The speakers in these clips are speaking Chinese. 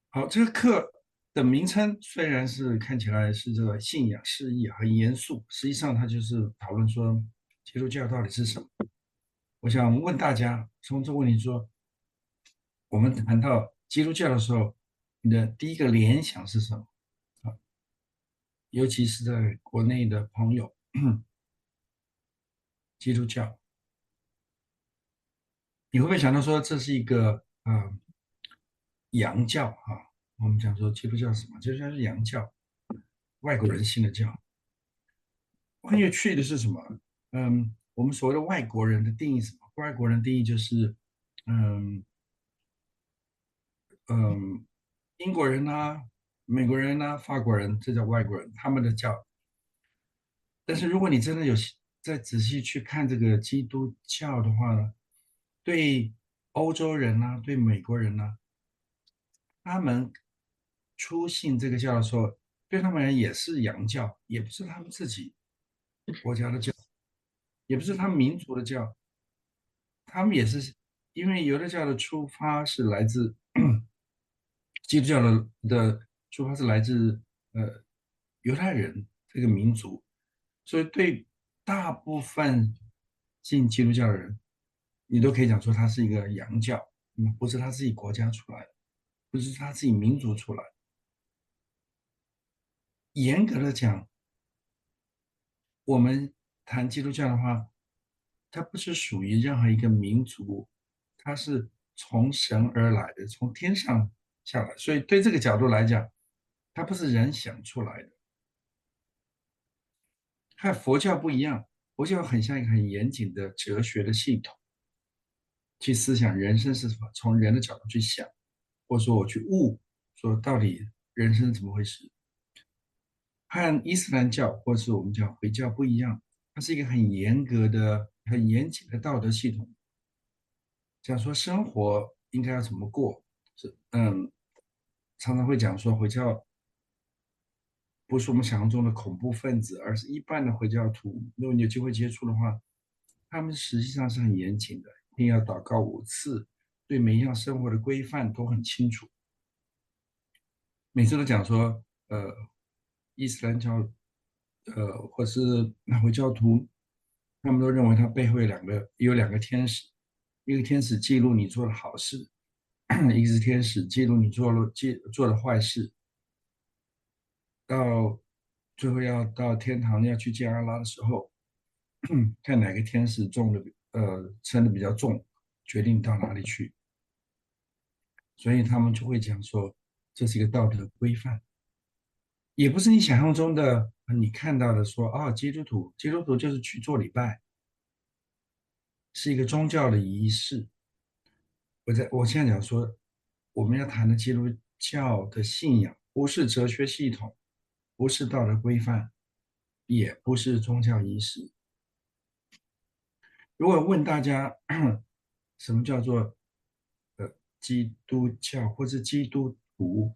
好，这个课的名称虽然是看起来是这个信仰释义很严肃，实际上它就是讨论说基督教到底是什么。我想问大家，从这个问题说，我们谈到基督教的时候，你的第一个联想是什么？啊，尤其是在国内的朋友，基督教，你会不会想到说这是一个洋教啊？我们讲说基督教是什么？基督教是洋教，外国人信的教。很有趣的是什么？我们所谓的外国人的定义是什么？外国人定义就是，嗯嗯，英国人呐、美国人呐、法国人，这叫外国人，他们的教。但是如果你真的有再仔细去看这个基督教的话呢，对欧洲人呐、对美国人呐、他们初信这个教的时候，对他们而言也是洋教，也不是他们自己国家的教，也不是他们民族的教，他们也是因为犹太教的出发是来自基督教的出发是来自犹太人这个民族，所以对大部分信基督教的人，你都可以讲说他是一个洋教，不是他自己国家出来的，不是他自己民族出来的。严格的讲，我们谈基督教的话，它不是属于任何一个民族，它是从神而来的，从天上下来。所以对这个角度来讲，它不是人想出来的。和佛教不一样，佛教很像一个很严谨的哲学的系统，去思想人生是什么，从人的角度去想，或者说我去悟，说到底人生是怎么回事。和伊斯兰教或是我们讲回教不一样，它是一个很严格的、很严谨的道德系统，讲说生活应该要怎么过。是常常会讲说回教不是我们想象中的恐怖分子，而是一般的回教徒。如果你有机会接触的话，他们实际上是很严谨的，一定要祷告5次，对每一样生活的规范都很清楚。每次都讲说，伊斯兰教，或是回教徒，他们都认为他背后有两个天使，一个天使记录你做的好事，一个是天使记录你做的坏事。到最后要到天堂要去见阿拉的时候，看哪个天使称的比较重，决定到哪里去。所以他们就会讲说，这是一个道德规范。也不是你想象中的，你看到的说啊，基督徒就是去做礼拜，是一个宗教的仪式。我现在讲说，我们要谈的基督教的信仰，不是哲学系统，不是道德规范，也不是宗教仪式。如果问大家什么叫做基督教或是基督徒，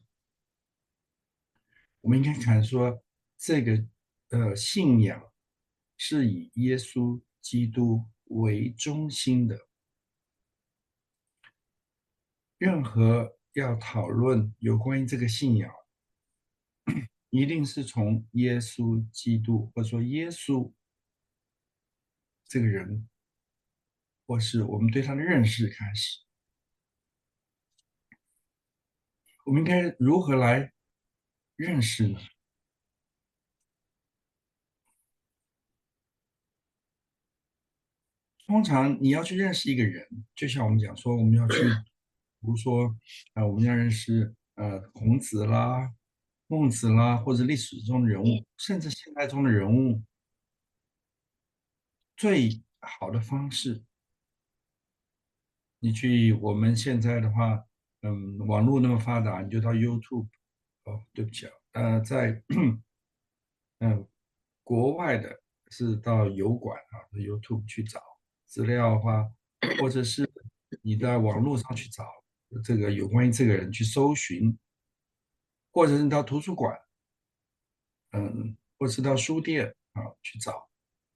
我们应该看说这个信仰是以耶稣基督为中心的。任何要讨论有关于这个信仰，一定是从耶稣基督或者说耶稣这个人，或是我们对他的认识开始。我们应该如何来认识呢？通常你要去认识一个人，就像我们讲说，我们要去，比如说，我们要认识孔子啦、孟子啦，或者历史中的人物，甚至现代中的人物，最好的方式，你去我们现在的话，网络那么发达，你就到 YouTube，哦，对不起啊，在国外的是到油管啊，YouTube 去找资料的话，或者是你在网络上去找这个有关于这个人去搜寻，或者是你到图书馆，或是到书店啊去找，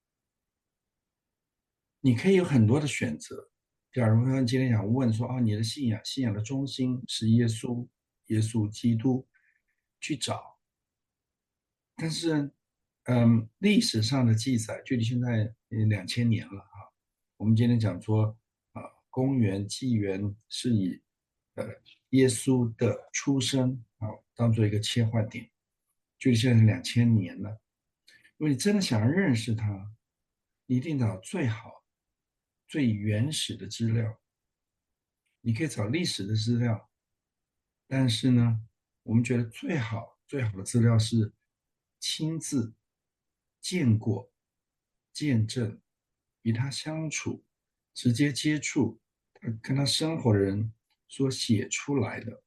你可以有很多的选择。假如说今天想问说啊，你的信仰的中心是耶稣， 耶稣基督去找。但是，历史上的记载，距离现在2000年了啊。我们今天讲说，公元纪元是以呃耶稣的出生当做一个切换点，距离现在是2000年了。如果你真的想要认识他，你一定找最好、最原始的资料。你可以找历史的资料，但是呢，我们觉得最好的资料是亲自见过、见证、与他相处、直接接触、跟他生活的人所写出来的。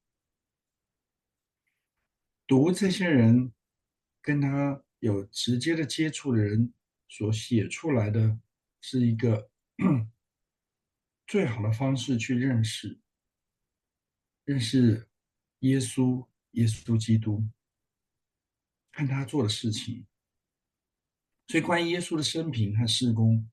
读这些人跟他有直接的接触的人所写出来的，是一个最好的方式去认识耶稣、耶稣基督，看他做的事情。所以，关于耶稣的生平和事工，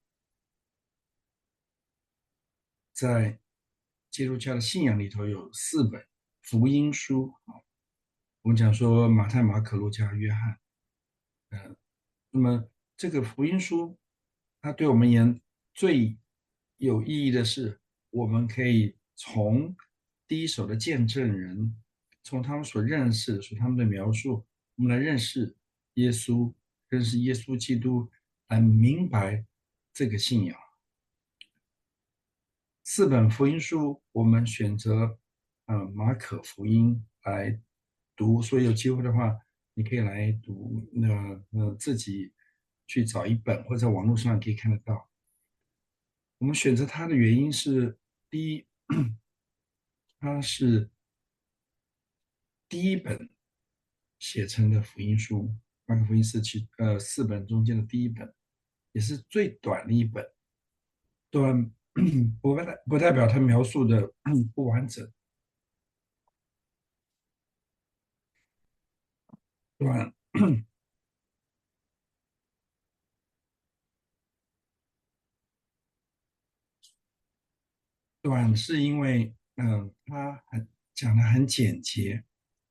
在基督教的信仰里头有4本福音书啊。我们讲说马太、马可、路加、约翰。那么这个福音书，它对我们而言最有意义的是，我们可以从第一手的见证人，从他们所认识的、他们的描述，我们来认识耶稣，认识耶稣基督，来明白这个信仰。4本福音书，我们选择马可福音来读，所以有机会的话，你可以来读，自己去找一本，或者在网络上可以看得到。我们选择它的原因是，第一，它是第一本写成的福音书，马可福音是4本中间的第一本，也是最短的一本。短不代表它描述的不完整。短短是因为它讲的很简洁，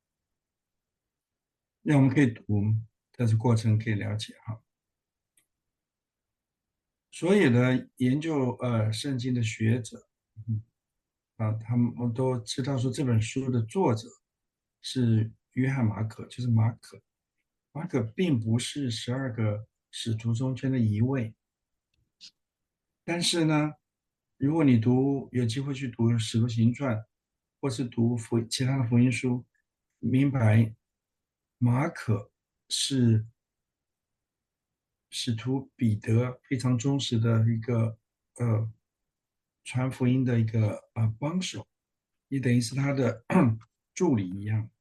让我们可以读，在这过程可以了解哈。所有的研究圣经的学者，嗯他们都知道说这本书的作者是约翰马可，就是马可。马可并不是12个使徒中间的一位，但是呢，如果你有机会去读《使徒行传》，或是读其他的福音书，明白马可是使徒彼得非常忠实的一个呃传福音的一个帮手，也等于是他的助理一样。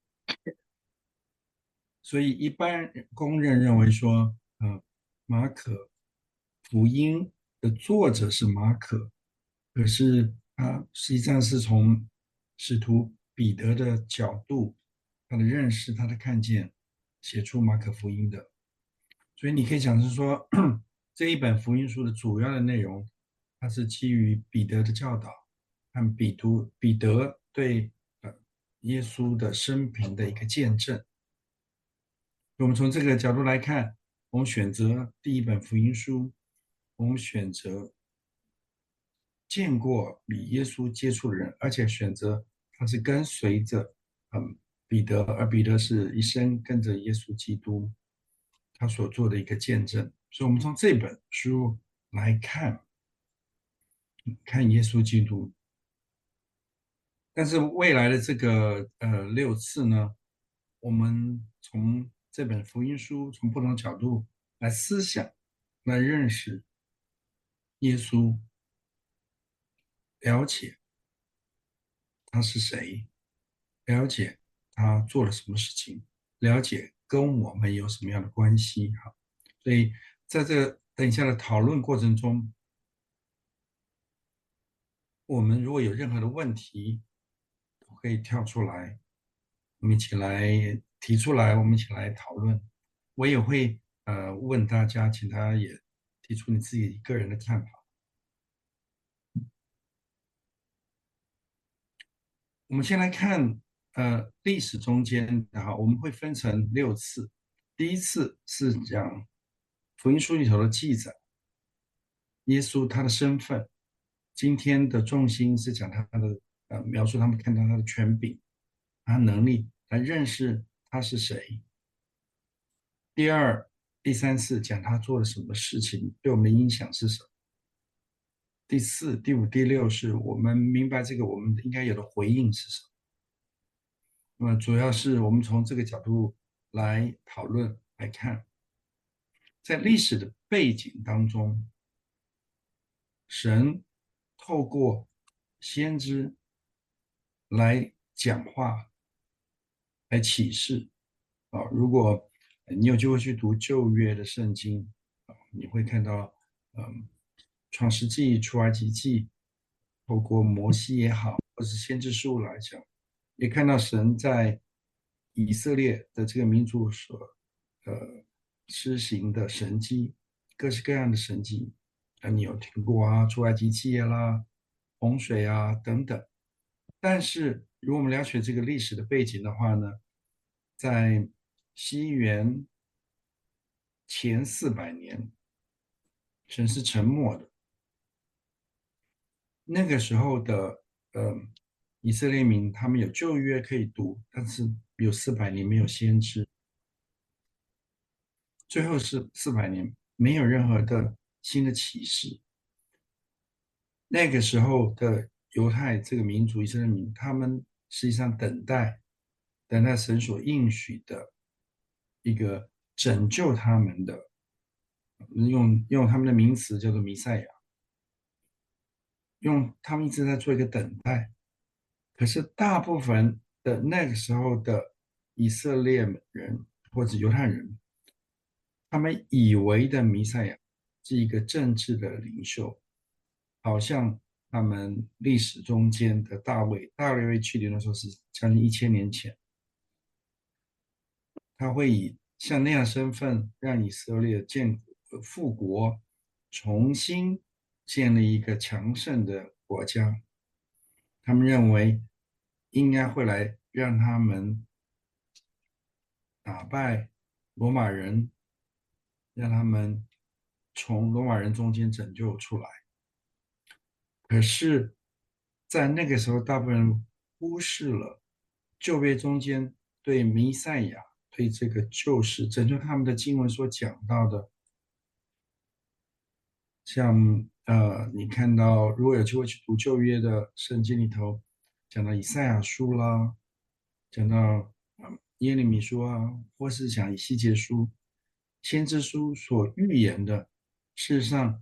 所以一般公认为说，马可福音的作者是马可，可是他实际上是从使徒彼得的角度，他的认识，他的看见，写出马可福音的。所以你可以讲是说，这一本福音书的主要的内容，它是基于彼得的教导和彼得对耶稣的生平的一个见证。我们从这个角度来看，我们选择第一本福音书，我们选择见过与耶稣接触的人，而且选择他是跟随着彼得，而彼得是一生跟着耶稣基督他所做的一个见证。所以，我们从这本书来看耶稣基督。但是未来的这个6次呢，我们从这本福音书从不同角度来思想，来认识耶稣，了解他是谁，了解他做了什么事情，了解跟我们有什么样的关系哈。所以在这等一下的讨论过程中，我们如果有任何的问题，都可以跳出来，我们一起来提出来，我们一起来讨论。我也会问大家，请大家也提出你自己个人的看法。我们先来看历史中间的哈，我们会分成6次。第一次是讲福音书里头的记载，耶稣他的身份。今天的重心是讲他的描述，他们看到他的权柄、他能力，来认识他是谁。第二、第三次讲他做了什么事情，对我们的影响是什么。第四、第五、第六是我们明白这个我们应该有的回应是什么。那么主要是我们从这个角度来讨论来看，在历史的背景当中，神透过先知来讲话、来启示啊。如果你有机会去读旧约的圣经啊，你会看到，创世纪、出埃及记，透过摩西也好，或是先知书来讲，也看到神在以色列的这个民族所施行的神迹，各式各样的神迹。你有听过啊？出埃及记啦、洪水啊等等。但是，如果我们了解这个历史的背景的话呢，在西元前400年，神是沉默的。那个时候的以色列民，他们有旧约可以读，但是有400年没有先知，最后是400年没有任何的新的启示。那个时候的犹太这个民族以色列民，他们实际上等待神所应许的一个拯救他们的，用他们的名词叫做弥赛亚，他们一直在做一个等待。可是大部分的那个时候的以色列人或者犹太人，他们以为的弥赛亚是一个政治的领袖，好像他们历史中间的大卫去年的时候是将近1000年前，他会以像那样身份让以色列复国，重新建立一个强盛的国家。他们认为应该会来让他们打败罗马人，让他们从罗马人中间拯救出来。可是，在那个时候，大部分人忽视了旧约中间对弥赛亚、对这个救世拯救他们的经文所讲到的，像你看到如果有机会去读旧约的圣经里头，讲到以赛亚书啦，讲到耶利米书啊，或是讲以西结书、先知书所预言的，事实上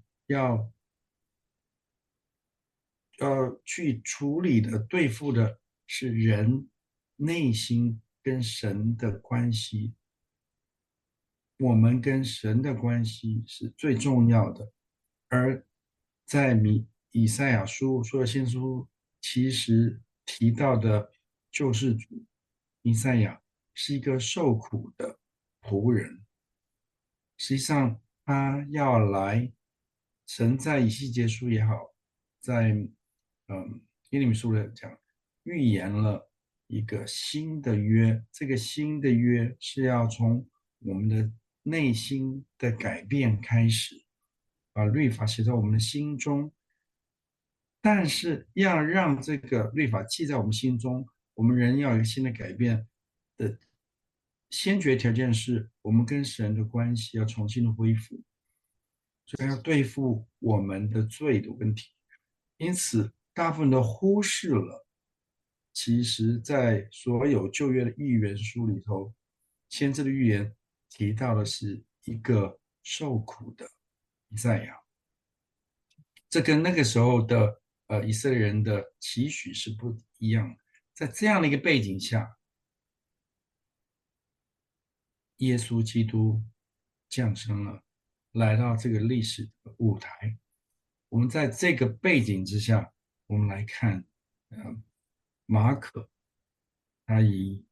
要去处理的、对付的是人内心跟神的关系。我们跟神的关系是最重要的，而在以赛亚书所有先书其实提到的救世主弥赛亚是一个受苦的仆人，实际上他要来，神在以西结书也好，在耶利米书的讲预言了一个新的约，这个新的约是要从我们的内心的改变开始，把律法写在我们的心中。但是要让这个律法记在我们心中，我们人要有一个新的改变的先决条件是我们跟神的关系要重新的恢复，所以要对付我们的罪的问题。因此，大部分都忽视了，其实在所有旧约的预言书里头，先知的预言提到的是一个受苦的弥赛亚，这跟那个时候的以色列人的期许是不一样的。在这样的一个背景下，耶稣基督降生了，来到这个历史的舞台。我们在这个背景之下，我们来看，呃，马可他以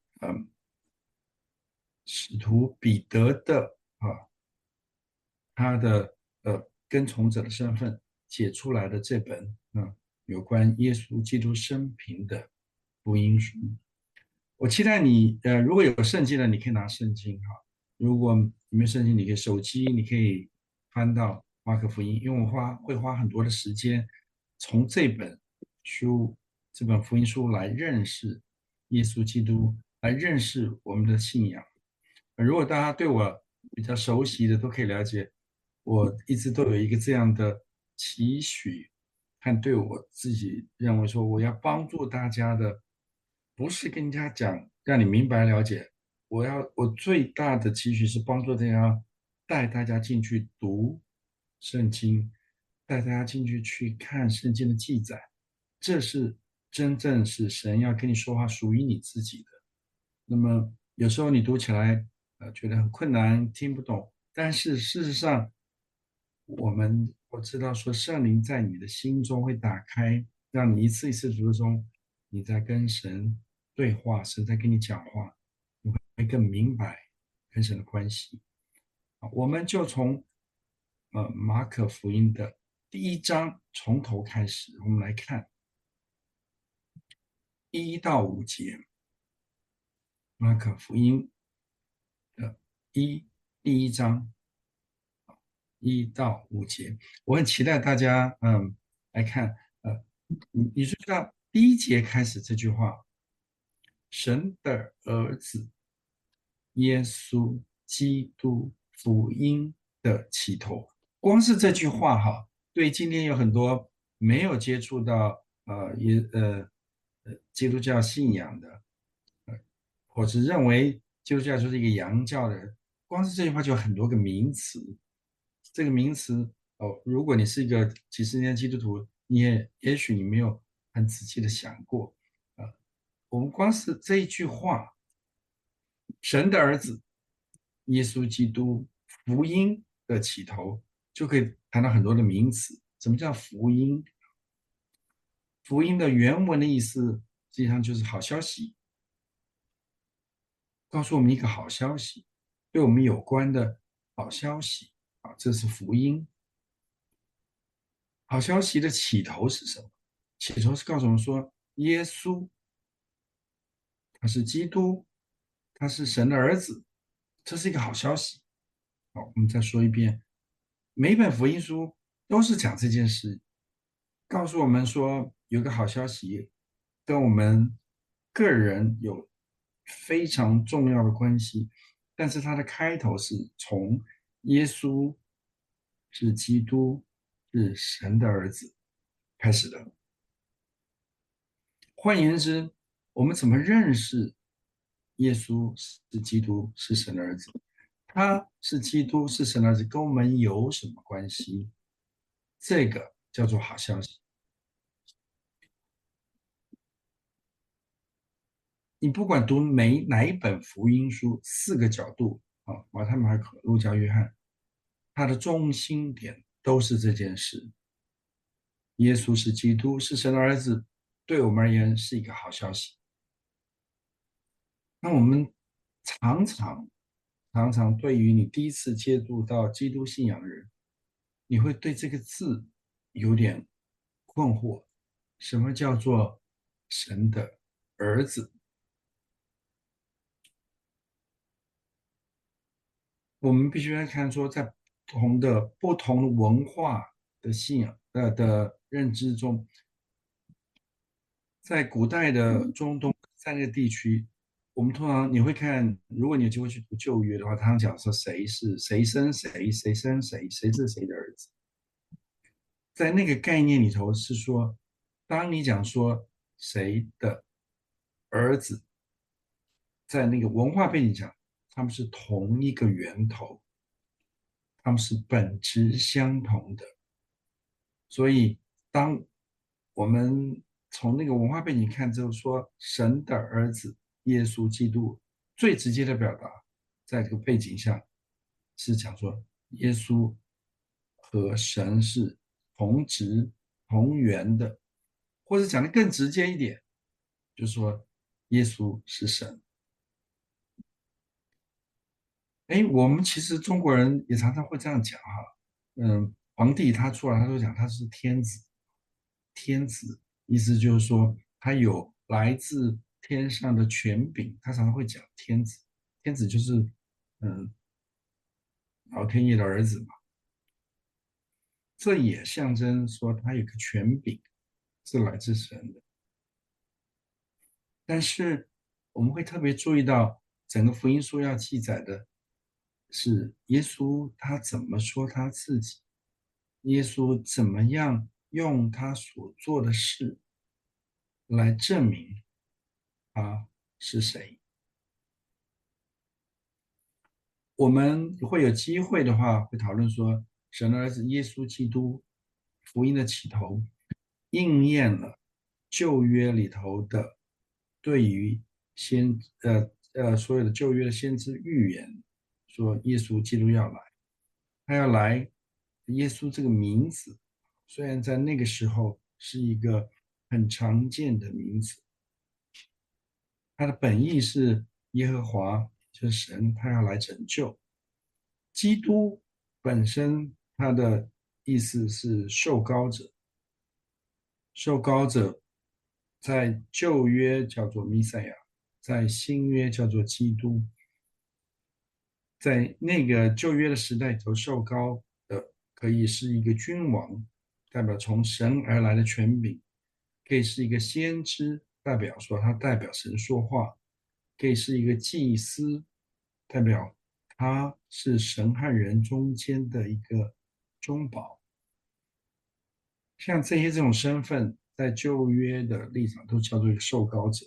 使徒彼得的他的跟从者的身份写出来的这本有关耶稣基督生平的福音书。 我期待你，如果有圣经的，你可以拿圣经哈；如果你没有圣经，你可以手机，你可以翻到马可福音，因为我会花很多的时间，从这本书、这本福音书来认识耶稣基督，来认识我们的信仰。如果大家对我比较熟悉的，都可以了解，我一直都有一个这样的期许，和对我自己认为说，我要帮助大家的，不是跟人家讲让你明白了解，我最大的期许是帮助大家，带大家进去读圣经，带大家进去看圣经的记载，这是真正是神要跟你说话，属于你自己的。那么有时候你读起来，觉得很困难，听不懂，但是事实上，我知道说圣灵在你的心中会打开，让你一次一次读中，你在跟神对话，神在跟你讲话，你会更明白跟神的关系。我们就从马可福音的第1章从头开始，我们来看1到5节，马可福音的第1章1到5节，我很期待大家来看，你知道第1节开始这句话，神的儿子耶稣基督福音的起头，光是这句话哈，对今天有很多没有接触到基督教信仰的，或是认为基督教就是一个洋教的人，光是这句话就有很多个名词。这个名词哦，如果你是一个几十年基督徒，也许你没有很仔细的想过，我们光是这一句话，神的儿子耶稣基督福音的起头，就可以谈到很多的名词。什么叫福音？福音的原文的意思实际上就是好消息，告诉我们一个好消息，对我们有关的好消息啊，这是福音。好消息的起头是什么？起头是告诉我们说，耶稣他是基督，他是神的儿子，这是一个好消息。好，我们再说一遍，每本福音书都是讲这件事，告诉我们说有个好消息跟我们个人有非常重要的关系，但是它的开头是从耶稣是基督是神的儿子开始的。换言之，我们怎么认识耶稣是基督是神的儿子？他是基督是神的儿子，跟我们有什么关系？这个叫做好消息。你不管读哪一本福音书，4个角度啊，马太、马可、路加、约翰，它的中心点都是这件事：耶稣是基督，是神的儿子，对我们而言是一个好消息。那我们常常对于你第一次接触到基督信仰的人，你会对这个字有点困惑：什么叫做神的儿子？我们必须来看说，在不同的文化的信仰的认知中，在古代的中东3个地区，我们通常你会看，如果你有机会去读旧约的话，他常讲说谁是谁生谁，谁生谁，谁是谁的儿子。在那个概念里头是说，当你讲说谁的儿子，在那个文化背景下，他们是同一个源头，他们是本质相同的。所以，当我们从那个文化背景看之后，说神的儿子耶稣基督最直接的表达，在这个背景下是讲说耶稣和神是同质同源的，或者讲的更直接一点，就是说耶稣是神。哎，我们其实中国人也常常会这样讲哈，皇帝他出来，他就讲他是天子，天子意思就是说他有来自天上的权柄，他常常会讲天子，天子就是老天爷的儿子嘛，这也象征说他有个权柄是来自神的。但是我们会特别注意到，整个福音书要记载的是耶稣他怎么说他自己，耶稣怎么样用他所做的事来证明他是谁。我们会有机会的话，会讨论说，神的儿子耶稣基督福音的起头，应验了旧约里头的对于所有的旧约的先知预言，说耶稣基督要来，他要来，耶稣这个名字虽然在那个时候是一个很常见的名字，它的本意是耶和华，就是神，他要来拯救。基督本身它的意思是受膏者，受膏者在旧约叫做弥赛亚，在新约叫做基督。在那个旧约的时代头受膏的可以是一个君王，代表从神而来的权柄；可以是一个先知，代表说他代表神说话；可以是一个祭司，代表他是神和人中间的一个中保。像这种身份，在旧约的立场都叫做一个受膏者，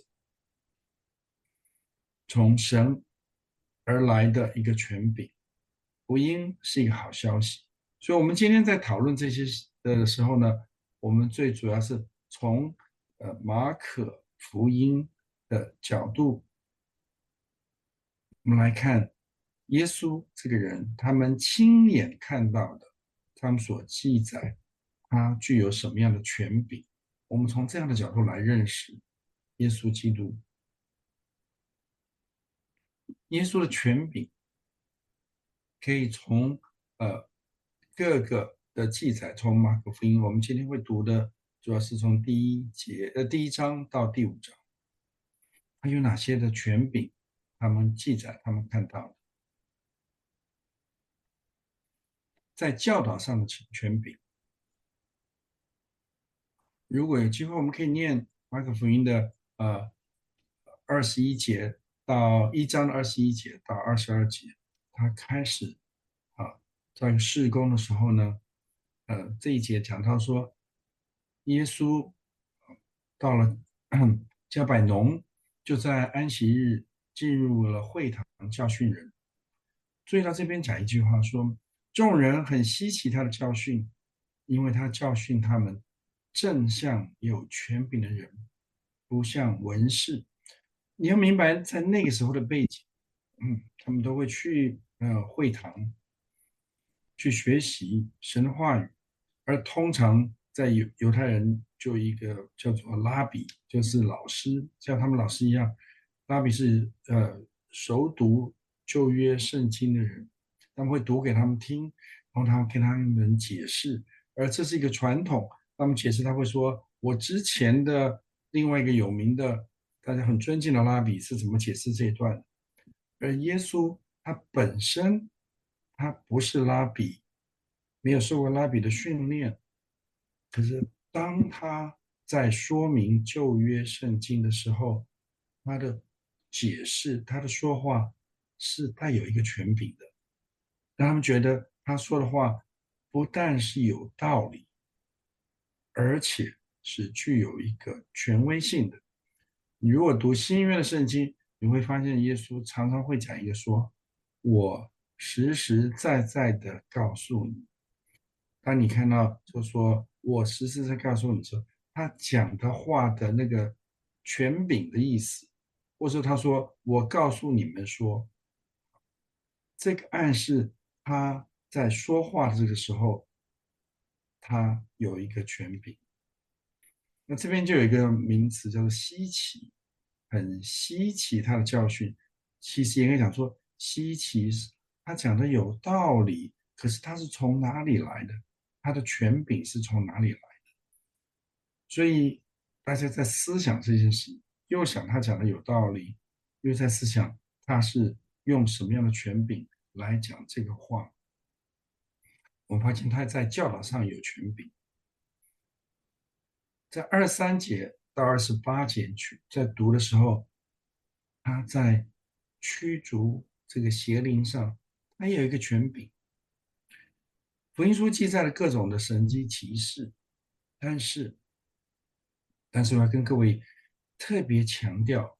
从神而来的一个权柄。福音是一个好消息，所以我们今天在讨论这些的时候呢，我们最主要是从马可福音的角度，我们来看耶稣这个人，他们亲眼看到的，他们所记载，他具有什么样的权柄？我们从这样的角度来认识耶稣基督。耶稣的权柄可以从各个的记载，从马可福音，我们今天会读的主要是从第一章到第5章，他有哪些的权柄？他们记载，他们看到的，在教导上的权柄。如果有机会，我们可以念马可福音的21节到1章的21节到22节，他开始在事工的时候呢，这一节讲到说，耶稣到了加百农，就在安息日进入了会堂教训人。注意到这边讲一句话说，众人很稀奇他的教训，因为他教训他们正像有权柄的人，不像文士。你要明白，在那个时候的背景，他们都会去会堂去学习神的话语，而通常在犹太人就一个叫做拉比，就是老师，像他们老师一样，拉比是熟读旧约圣经的人，他们会读给他们听，然后他们跟他们解释，而这是一个传统。他们解释他会说，我之前的另外一个有名的大家很尊敬的拉比是怎么解释这一段，而耶稣他本身他不是拉比，没有受过拉比的训练，可是当他在说明旧约圣经的时候，他的解释，他的说话是带有一个权柄的，让他们觉得他说的话不但是有道理，而且是具有一个权威性的。你如果读新约的圣经，你会发现耶稣常常会讲一个说：“我实实在在的告诉你。”当你看到就说“我实实在在告诉你”说他讲的话的那个权柄的意思，或者说他说“我告诉你们说”，这个暗示他在说话的这个时候，他有一个权柄。那这边就有一个名词叫做稀奇，很稀奇他的教训。其实也可以讲说，稀奇是他讲的有道理，可是他是从哪里来的？他的权柄是从哪里来的？所以大家在思想这件事， 又想他讲的有道理，又在思想他是用什么样的权柄来讲这个话。我发现他在教导上有权柄，在23节到28节去在读的时候，他在驱逐这个邪灵上，他也有一个权柄。福音书记载了各种的神迹奇事，但是，我要跟各位特别强调，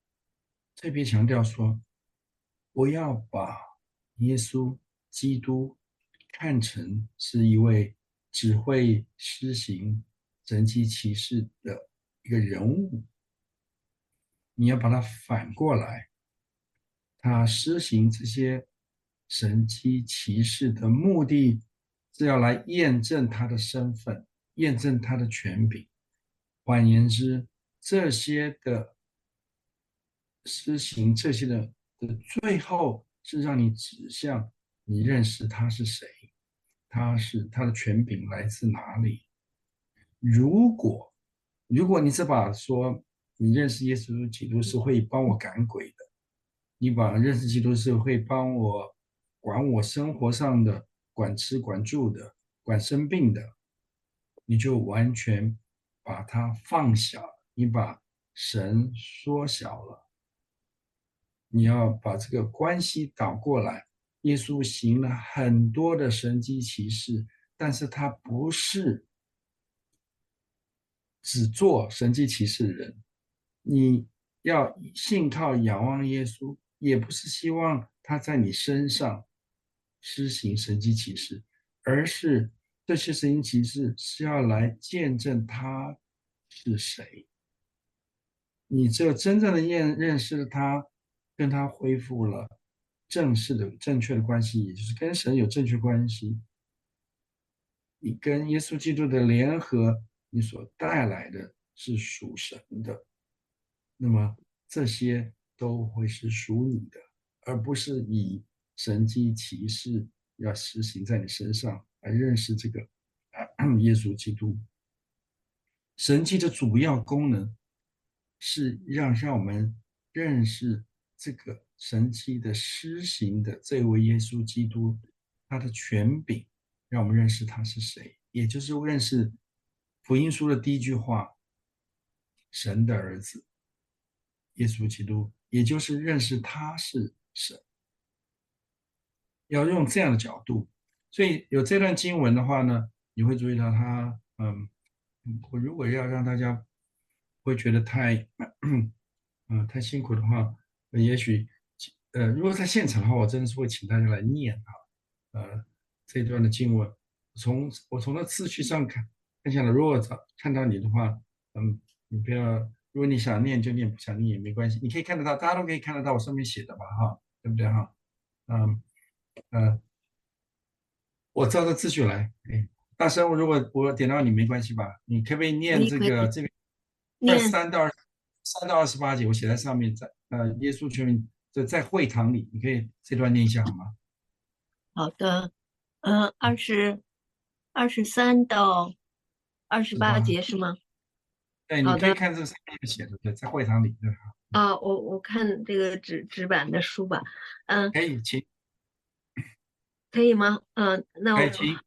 说，不要把耶稣基督看成是一位只会施行神迹奇事的一个人物，你要把它反过来，他施行这些神迹奇事的目的是要来验证他的身份，验证他的权柄。换言之，这些的施行，这些的最后是让你指向你认识他是谁，他的权柄来自哪里。如果你只把说你认识耶稣基督是会帮我赶鬼的，你把认识基督是会帮我管我生活上的、管吃管住的、管生病的，你就完全把它放小，你把神缩小了。你要把这个关系倒过来。耶稣行了很多的神迹奇事，但是他不是只做神迹奇事的人。你要信靠仰望耶稣，也不是希望他在你身上施行神迹奇事，而是这些神迹奇事是要来见证他是谁。你只有真正的认识了他，跟他恢复了正式的、正确的关系，也就是跟神有正确关系，你跟耶稣基督的联合，你所带来的是属神的，那么这些都会是属你的，而不是以神迹奇事要实行在你身上来认识这个耶稣基督。神迹的主要功能是让我们认识这个神迹的施行的这位耶稣基督，他的权柄，让我们认识他是谁，也就是认识福音书的第一句话：神的儿子耶稣基督，也就是认识他是神。要用这样的角度，所以有这段经文的话呢，你会注意到他，我如果要让大家会觉得太辛苦的话，也许如果在现场的话，我真的是会请大家来念这段的经文。我从那次序上看下来，如果看到你的话，你不要，如果你想念就念，不想念也没关系，你可以看得到，大家都可以看得到我上面写的吧，哈，对不对哈？嗯我照着次序来。大声，如果我点到你没关系吧？你可不可以念可以可以这边二念。 三到28节，我写在上面，耶稣全名在会堂里，你可以这段念一下好吗？ 好的。23到28 18， 节是吗？ 对，你好的。 可以看这上面写的，对，在会堂里，对吧？ 我看这个纸板的书吧。嗯、 可以，请， 可以吗？那我可以，请，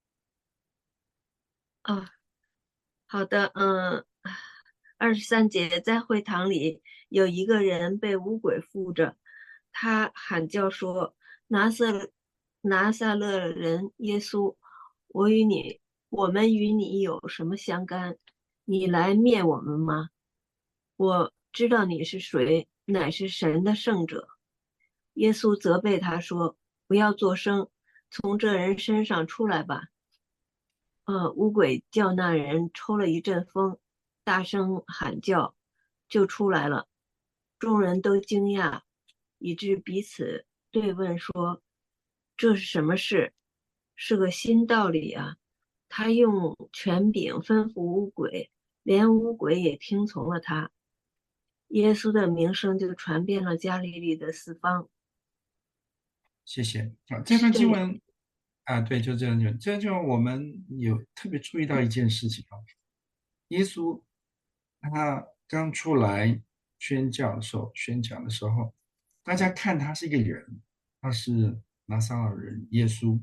啊，好的。23节，在会堂里有一个人被污鬼附着，他喊叫说：拿撒勒人耶稣，我与你，我们与你有什么相干？你来灭我们吗？我知道你是谁，乃是神的圣者。耶稣责备他说：不要作声，从这人身上出来吧。乌鬼叫那人抽了一阵风，大声喊叫，就出来了。众人都惊讶，以致彼此对问说：“这是什么事？是个新道理啊！他用权柄吩咐乌鬼，连乌鬼也听从了他。”耶稣的名声就传遍了加利利的四方。 谢谢。这是这样。 段经文对，就这样就我们有特别注意到一件事情啊，耶稣他刚出来宣讲的时候，大家看他是一个人，他是拿撒勒人耶稣，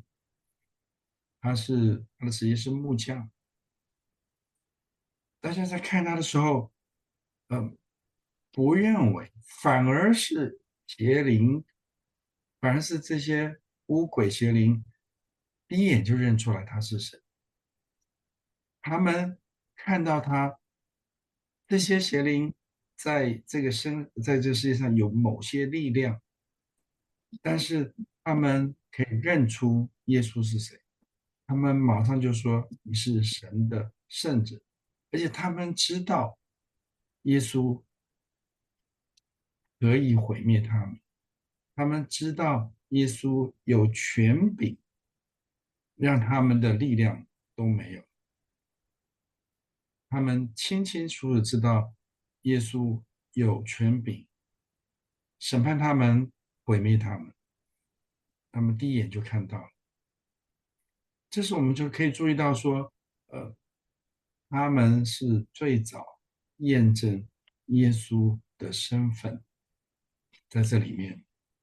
他的职业是木匠。大家在看他的时候，嗯，不认为，反而是邪灵，反而是这些巫鬼邪灵，第一眼就认出来他是谁。他们看到他这些邪灵在这个世界上有某些力量，但是他们可以认出耶稣是谁，他们马上就说你是神的圣者，而且他们知道耶稣可以毁灭他们，他们知道耶稣有权柄，让他们的力量都没有。他们清清楚楚知道耶稣有权柄审判他们、毁灭他们，他们第一眼就看到了。这时我们就可以注意到说，呃，他们是最早验证耶稣的身份在这里面，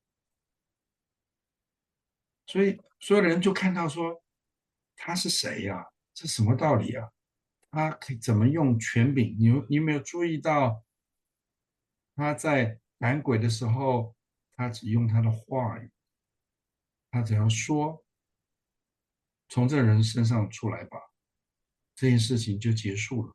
所以所有人就看到说他是谁呀、这什么道理啊？他可以怎么用权柄？你有没有注意到他在赶鬼的时候，他只用他的话语，他只要说从这人身上出来吧，这件事情就结束了。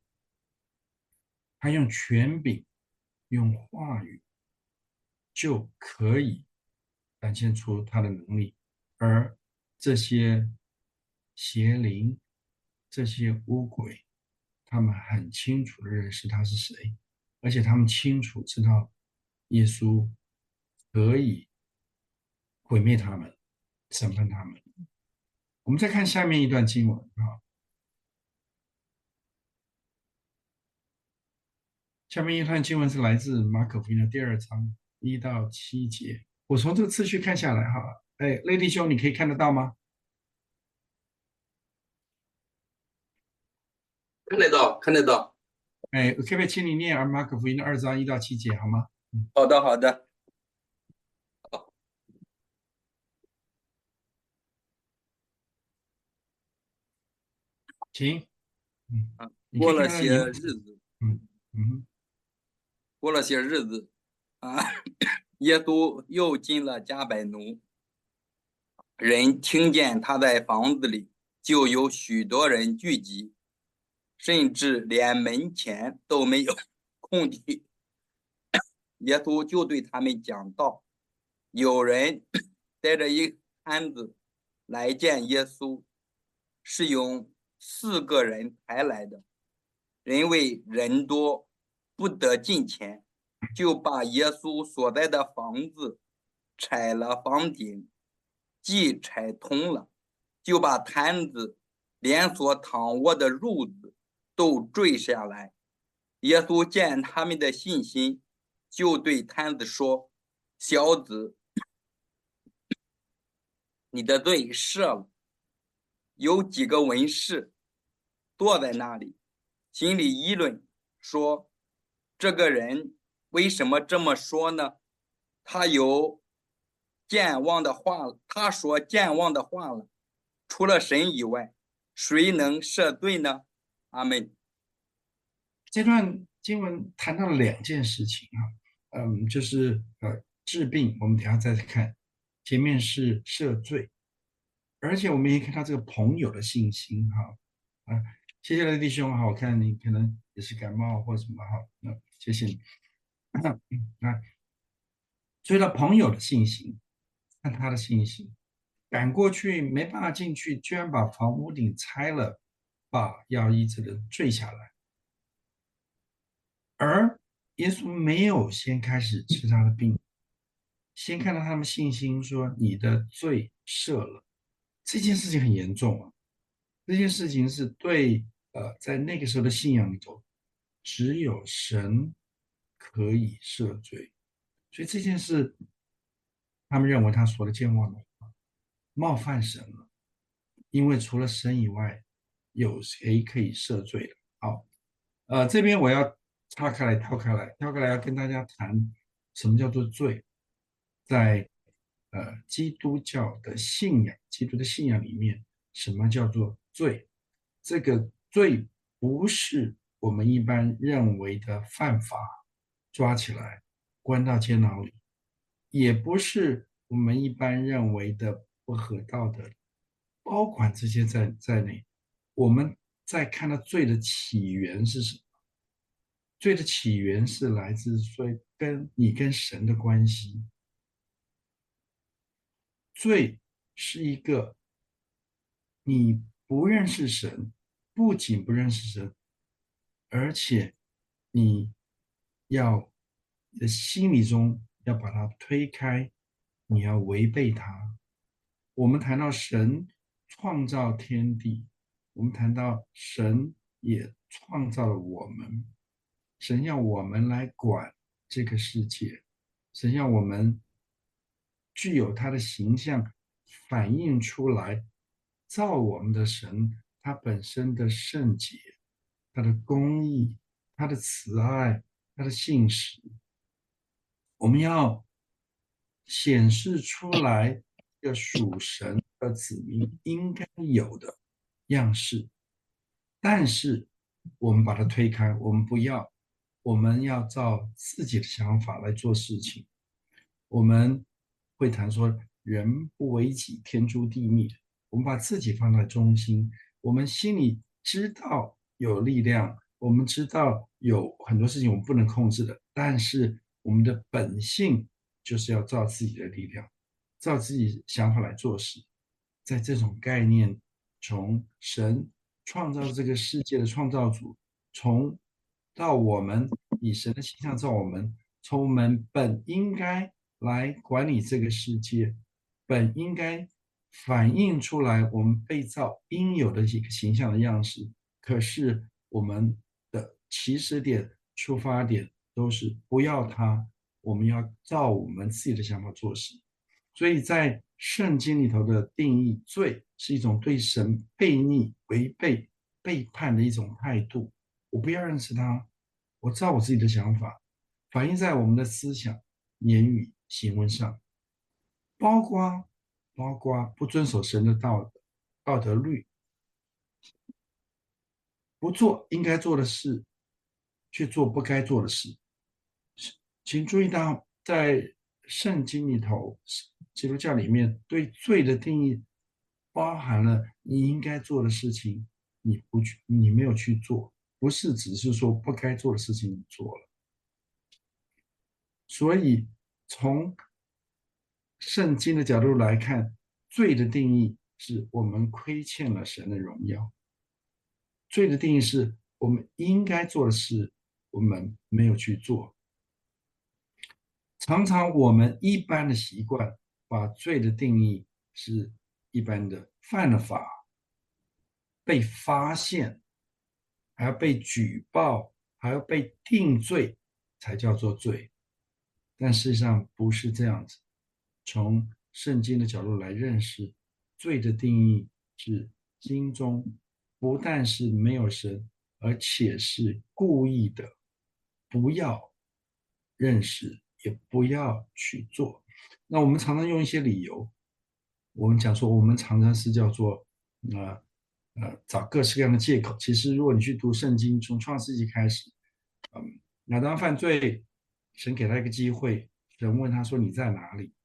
他用权柄，用话语就可以展现出他的能力，而这些邪灵、这些巫鬼，他们很清楚的认识他是谁，而且他们清楚知道耶稣可以毁灭他们、审判他们。我们再看下面一段经文啊，下面一段经文是来自马可福音的第2章1到7节。我从这个次序看下来哈，哎，雷弟兄，你可以看得到吗？ 看得到，看得到。 哎，可不可以请你念马可福音的2章1到7节好吗？ 好的，好的。 请，你可以看过了些到荧幕， 日子， 嗯嗯过了些日子，啊，耶稣又进了加百农，人听见他在房子里，就有许多人聚集，甚至连门前都没有空地。耶稣就对他们讲道，有人带着一摊子来见耶稣，是用4个人抬来的。因为人多不得进前，就把耶稣所在的房子拆了房顶，既拆通了，就把摊子连所躺卧的褥子都坠下来。耶稣见他们的信心，就对摊子说：“小子，你的罪赦了。”有几个文士坐在那里，心里议论说：“这个人为什么这么说呢？他有健忘的话了，他说健忘的话了。除了神以外，谁能赦罪呢？”阿门。 这段经文谈到了2件事情啊，就是治病，我们等一下再看，前面是赦罪，而且我们也看到这个朋友的信心哈，谢谢了弟兄哈，我看你可能也是感冒或什么哈，那谢谢你，那所以到朋友的信心，看他的信心，赶过去没办法进去，居然把房屋顶拆了，把要医治的人坠下来。而耶稣没有先开始治他的病，先看到他们信心说你的罪赦了，这件事情很严重啊。这件事情是对在那个时候的信仰里头，只有神可以赦罪，所以这件事他们认为他说的健忘的话冒犯神了，因为除了神以外，有谁可以赦罪的？好，这边我要岔开来，跳开来，要跟大家谈什么叫做罪。在基督教的信仰，基督的信仰里面，什么叫做罪？这个罪不是我们一般认为的犯法，抓起来关到监牢里，也不是我们一般认为的不合道德，包括这些在内。我们在看到罪的起源是什么？罪的起源是来自说跟你跟神的关系。罪是一个你不认识神，不仅不认识神，而且你要你的心理中要把它推开，你要违背它。我们谈到神创造天地，我们谈到神也创造了我们，神要我们来管这个世界，神要我们具有他的形象，反映出来，造我们的神，他本身的圣洁，他的公义，他的慈爱，他的信实，我们要显示出来一个属神的子民应该有的样式。但是我们把它推开，我们不要，我们要照自己的想法来做事情。我们会谈说，人不为己，天诛地灭。我们把自己放在中心，我们心里知道有力量，我们知道有很多事情我们不能控制的，但是我们的本性就是要照自己的力量，照自己想法来做事。在这种概念，从神创造这个世界的创造主，从到我们以神的形象造我们，从我们本应该来管理这个世界，本应该反映出来我们被造应有的一个形象的样式。可是我们的起始点、出发点都是不要它，我们要照我们自己的想法做事。所以在圣经里头的定义，罪是一种对神悖逆、违背、背叛的一种态度。我不要认识他，我照我自己的想法，反映在我们的思想、言语、行为上，包括不遵守神的道德律，不做应该做的事，去做不该做的事。请注意到，在圣经里头，基督教里面对罪的定义，包含了你应该做的事情，你没有去做，不是只是说不该做的事情你做了。所以从圣经的角度来看，罪的定义是我们亏欠了神的荣耀。罪的定义是我们应该做的事，我们没有去做。常常我们一般的习惯，把罪的定义是一般的犯了法，被发现，还要被举报，还要被定罪，才叫做罪。但事实上不是这样子。从圣经的角度来认识，罪的定义是经中不但是没有神，而且是故意的，不要认识，也不要去做。那我们常常用一些理由，我们讲说，我们常常是叫做找各式各样的借口。其实，如果你去读圣经，从创世纪开始，亚当犯罪，神给他一个机会，神问他说：“你在哪里？”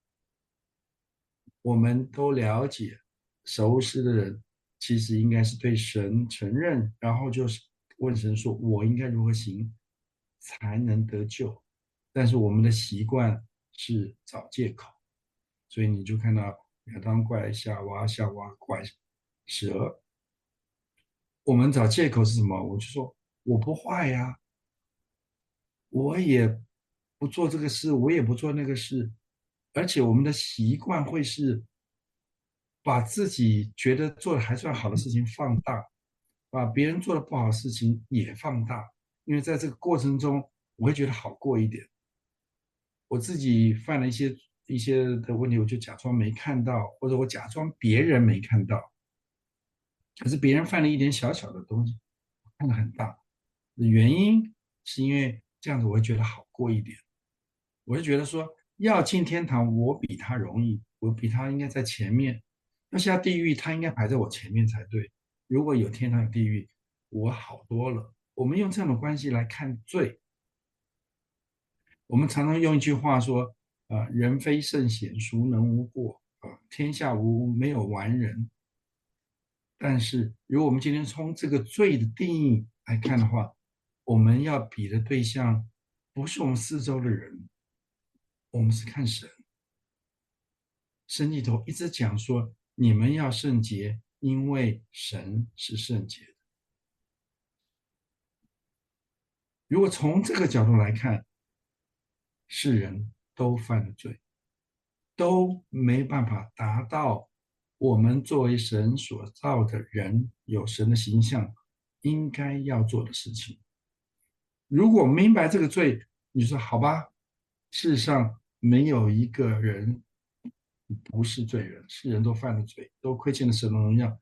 我们都了解，熟识的人其实应该是对神承认，然后就是问神说：“我应该如何行才能得救？”但是我们的习惯是找借口，所以你就看到亚当怪夏娃，夏娃怪蛇。我们找借口是什么？我就说我不坏呀，我也不做这个事，我也不做那个事，而且我们的习惯会是把自己觉得做的还算好的事情放大，把别人做的不好的事情也放大，因为在这个过程中，我会觉得好过一点。我自己犯了一些的问题，我就假装没看到，或者我假装别人没看到，可是别人犯了一点小小的东西，看得很大。原因是因为这样子我会觉得好过一点。我就觉得说，要进天堂，我比他容易，我比他应该在前面；要下地狱，他应该排在我前面才对。如果有天堂有地狱，我好多了。我们用这样的关系来看罪，我们常常用一句话说：人非圣贤，孰能无过？天下没有完人。但是，如果我们今天从这个罪的定义来看的话，我们要比的对象不是我们四周的人，我们是看神。神里头一直讲说，你们要圣洁，因为神是圣洁的。如果从这个角度来看，世人都犯了罪，都没办法达到我们作为神所造的人，有神的形象，应该要做的事情。如果明白这个罪，你说好吧，世上没有一个人不是罪人，世人都犯了罪，都亏欠了神的荣耀，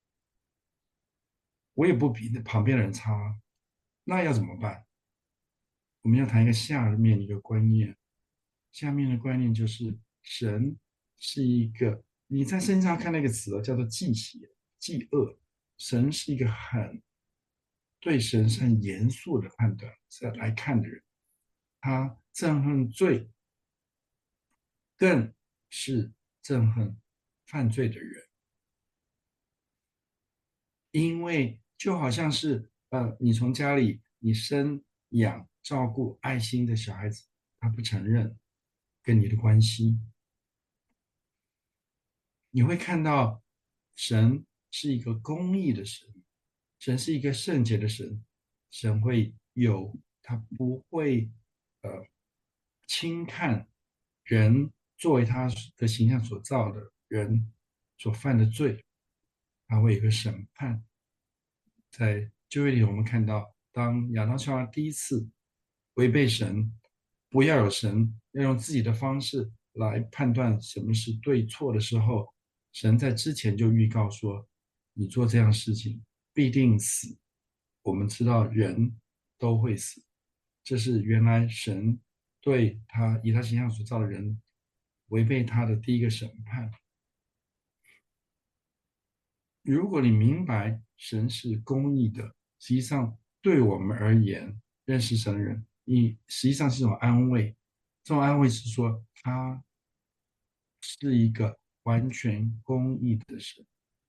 我也不比那旁边的人差，那要怎么办？我们要谈一个下面一个观念，下面的观念就是神是一个，你在圣经上看那个词叫做忌邪、忌恶，神是一个对神是很严肃的判断来看的人，他憎恨罪，更是憎恨犯罪的人，因为就好像是你从家里你生养照顾爱心的小孩子，他不承认跟你的关系，你会看到神是一个公义的神，神是一个圣洁的神，神会他不会轻看人作为他的形象所造的人所犯的罪，他会有一个审判。在旧约里，我们看到，当亚当夏娃第一次违背神，不要有神，要用自己的方式来判断什么是对错的时候，神在之前就预告说：你做这样的事情必定死。我们知道人都会死，这是原来神对他以他形象所造的人违背他的第一个审判。如果你明白神是公义的，实际上对我们而言，认识神的人，你实际上是一种安慰。这种安慰是说，他是一个完全公义的神。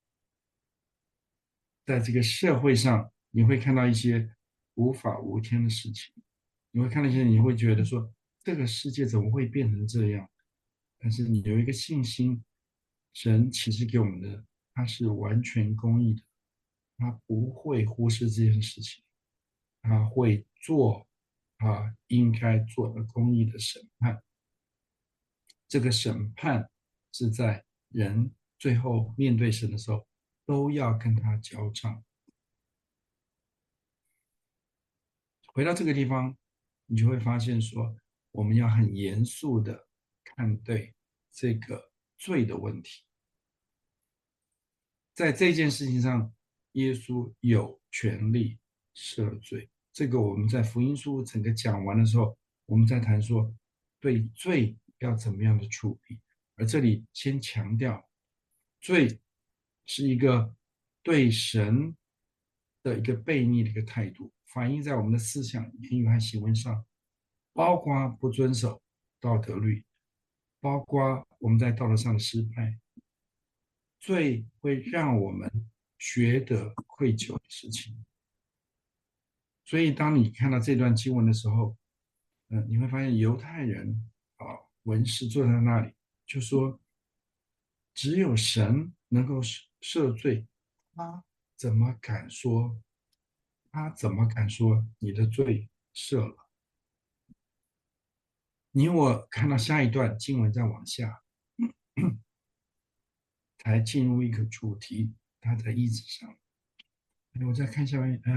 在这个社会上，你会看到一些无法无天的事情，你会看到一些，你会觉得说，这个世界怎么会变成这样？但是你有一个信心，神其实给我们的，他是完全公义的。他不会忽视这件事情，他会做他应该做的公义的审判。这个审判是在人最后面对神的时候，都要跟他交账。回到这个地方，你就会发现说，我们要很严肃的看对这个罪的问题。在这件事情上，耶稣有权利赦罪。这个我们在福音书整个讲完的时候，我们在谈说对罪要怎么样的处理。而这里先强调，罪是一个对神的一个悖逆的一个态度，反映在我们的思想、言语和行为上，包括不遵守道德律，包括我们在道德上的失败。罪会让我们觉得愧疚的事情。所以，当你看到这段经文的时候，你会发现犹太人文士坐在那里，就说只有神能够赦罪，他怎么敢说？他怎么敢说你的罪赦了？你我看到下一段经文再往下，才进入一个主题，他在意志上。我再看下面，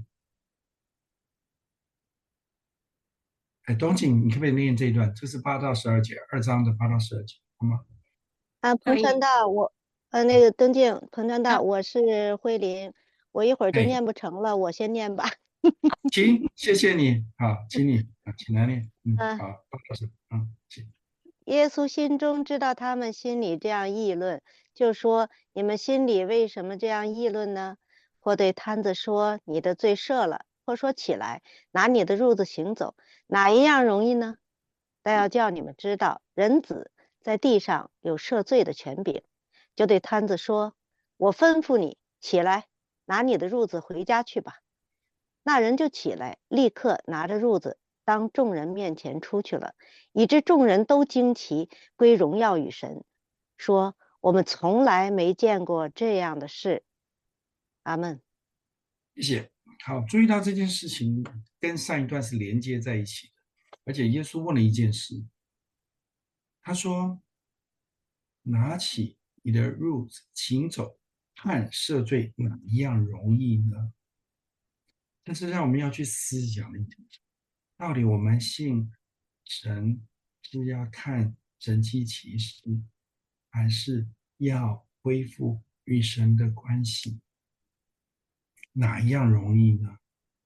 东景，你可不可以念这一段？这是8到12节，2章的8到12节，好吗？ 可以彭传道，那个登静，彭传道， 啊， 我是慧琳，我一会儿就哎， 念不成了，我先念吧。 请，谢谢你，好，请你请来念， 嗯， 好，报告是，请， 耶稣心中知道他们心里这样议论，就说：你们心里为什么这样议论呢？或对摊子说：你的罪赦了；或说起来，拿你的褥子行走，哪一样容易呢？但要叫你们知道，人子在地上有赦罪的权柄。就对摊子说：我吩咐你起来，拿你的褥子回家去吧。那人就起来，立刻拿着褥子当众人面前出去了，以致众人都惊奇，归荣耀与神，说：我们从来没见过这样的事。阿门。 谢谢。好，注意到这件事情跟上一段是连接在一起的，而且耶稣问了一件事，他说：拿起你的褥子行走，看赦罪哪一样容易呢？但是让我们要去思想一点，到底我们信神是要看神迹奇事，还是要恢复与神的关系？哪一样容易呢？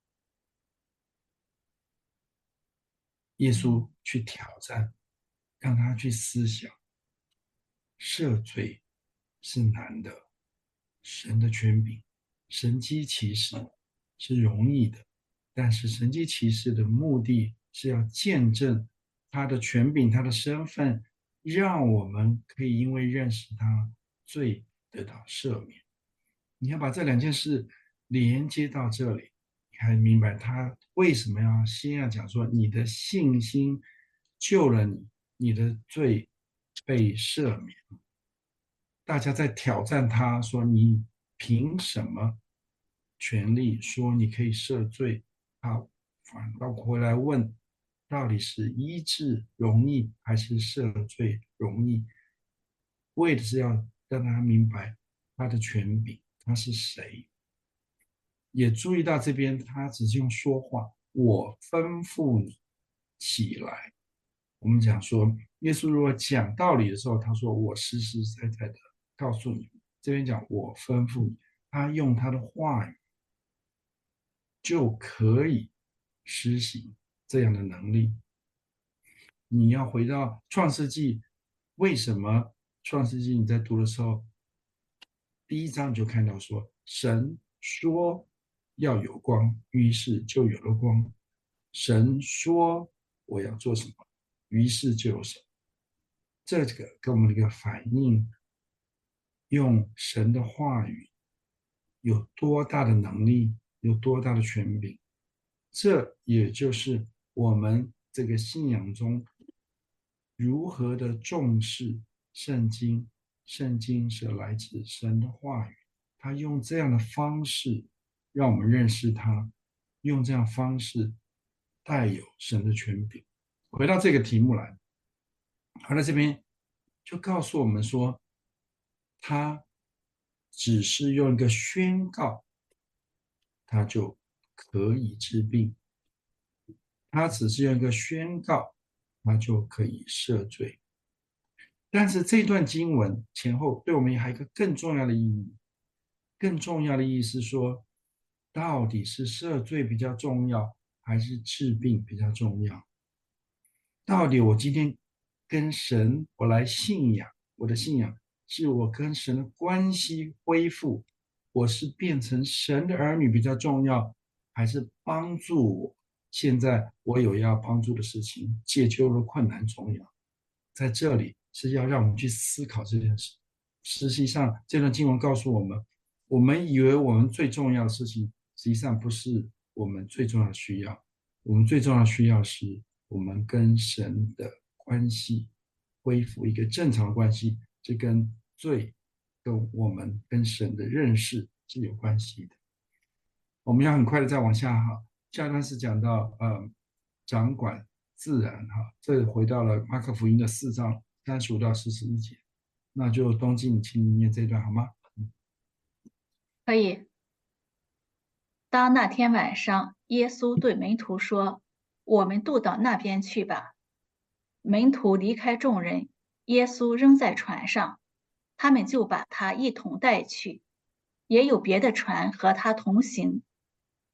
耶稣去挑战，让他去思想，赦罪是难的，神的权柄，神迹奇事是容易的，但是神迹奇事的目的是要见证他的权柄，他的身份，让我们可以因为认识他，罪得到赦免。你要把这两件事连接到这里，你才明白他为什么要先要讲说你的信心救了你，你的罪被赦免。大家在挑战他说你凭什么权利说你可以赦罪？他反倒回来问，到底是医治容易还是赦罪容易？为的是要让他明白他的权柄，他是谁。也注意到这边，他只是用说话，我吩咐你起来。我们讲说，耶稣如果讲道理的时候，他说我实实在在的告诉你，这边讲我吩咐你，他用他的话语就可以施行这样的能力。你要回到创世纪，为什么创世纪你在读的时候，第一章就看到说，神说要有光，于是就有了光。神说我要做什么，于是就有什么。这个跟我们的一个反应，用神的话语有多大的能力，有多大的权柄，这也就是我们这个信仰中如何的重视圣经。圣经是来自神的话语，他用这样的方式让我们认识他，用这样的方式带有神的权柄。回到这个题目来，好在这边就告诉我们说，他只是用一个宣告，他就可以治病；他只是用一个宣告，他就可以赦罪。但是这段经文前后对我们还有一个更重要的意义，更重要的意义是说，到底是赦罪比较重要，还是治病比较重要？到底我今天跟神，我来信仰，我的信仰是我跟神的关系恢复，我是变成神的儿女比较重要，还是帮助我现在我有要帮助的事情，解决我的困难重要？在这里是要让我们去思考这件事。实际上，这段经文告诉我们，我们以为我们最重要的事情，实际上不是我们最重要的需要。我们最重要的需要是我们跟神的关系恢复一个正常的关系，这跟罪跟我们跟神的认识是有关系的。我们要很快的再往下哈，下一段是讲到掌管自然哈，这回到了马可福音的4章35到41节，那就东进，请你念这段好吗？ 可以。当那天晚上，耶稣对门徒说：“我们渡到那边去吧。”门徒离开众人，耶稣仍在船上，他们就把他一同带去。也有别的船和他同行。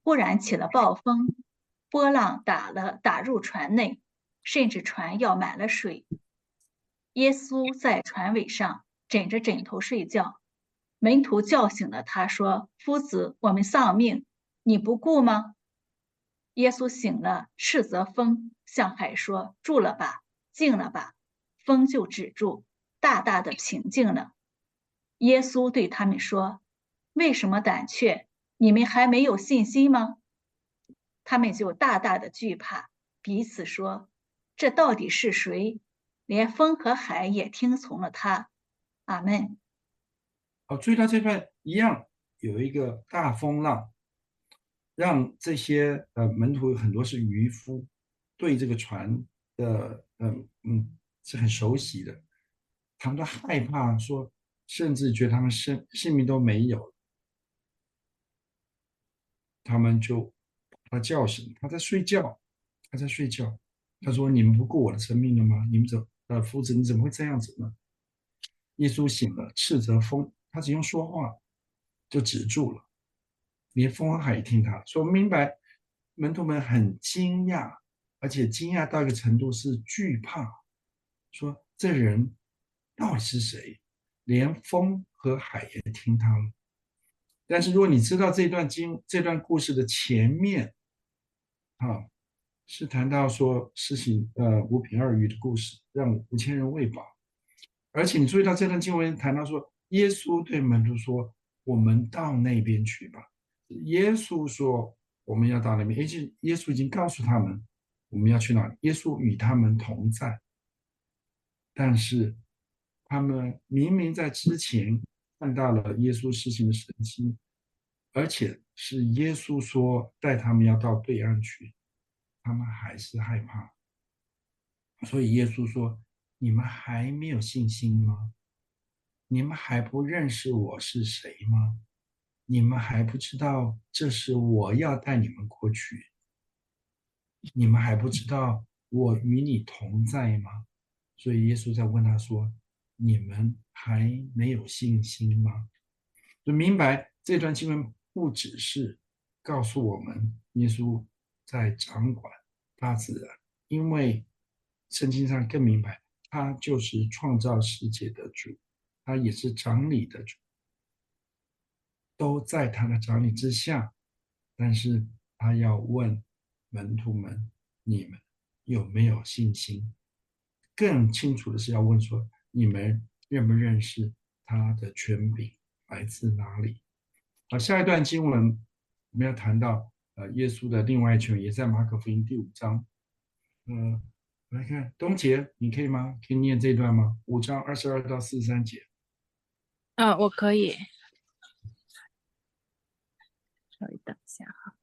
忽然起了暴风，波浪打入船内，甚至船要满了水。耶稣在船尾上枕着枕头睡觉，门徒叫醒了他，说：“夫子，我们丧命，你不顾吗？”耶稣醒了，斥责风，向海说：“住了吧，静了吧。”风就止住，大大的平静了。耶稣对他们说：“为什么胆怯？你们还没有信心吗？”他们就大大的惧怕，彼此说：“这到底是谁？连风和海也听从了他。”阿门。 好，注意到这段一样有一个大风浪，让这些门徒很多是渔夫，对这个船的是很熟悉的，他们都害怕说，甚至觉得他们性命都没有，他们就把他叫醒，他在睡觉，他在睡觉。他说：“你们不顾我的生命了吗？你们夫子，你怎么会这样子呢？”耶稣醒了，斥责风，他只用说话就止住了，连风和海也听他说。明白，门徒们很惊讶，而且惊讶到一个程度是惧怕，说这人到底是谁？连风和海也听他了。但是如果你知道这段故事的前面啊，是谈到说施行五饼二鱼的故事，让5000人喂饱。而且你注意到这段经文谈到说，耶稣对门徒说：“我们到那边去吧。”耶稣说我们要到那边，而且耶稣已经告诉他们我们要去哪里。耶稣与他们同在，但是他们明明在之前看到了耶稣施行的神迹，而且是耶稣说带他们要到对岸去，他们还是害怕。所以耶稣说：“你们还没有信心吗？你们还不认识我是谁吗？你们还不知道这是我要带你们过去？你们还不知道我与你同在吗？”所以耶稣在问他说：“你们还没有信心吗？”就明白这段经文不只是告诉我们耶稣在掌管大自然，因为圣经上更明白，他就是创造世界的主，他也是掌理的主，都在他的掌理之下。但是他要问门徒们：你们有没有信心？更清楚的是要问说：你们认不认识他的权柄来自哪里？好，下一段经文我们要谈到耶稣的另外一权，也在马可福音第5章。来看东杰，你可以吗？可以念这段吗？5章22到43节。 我可以。稍微等一下哈。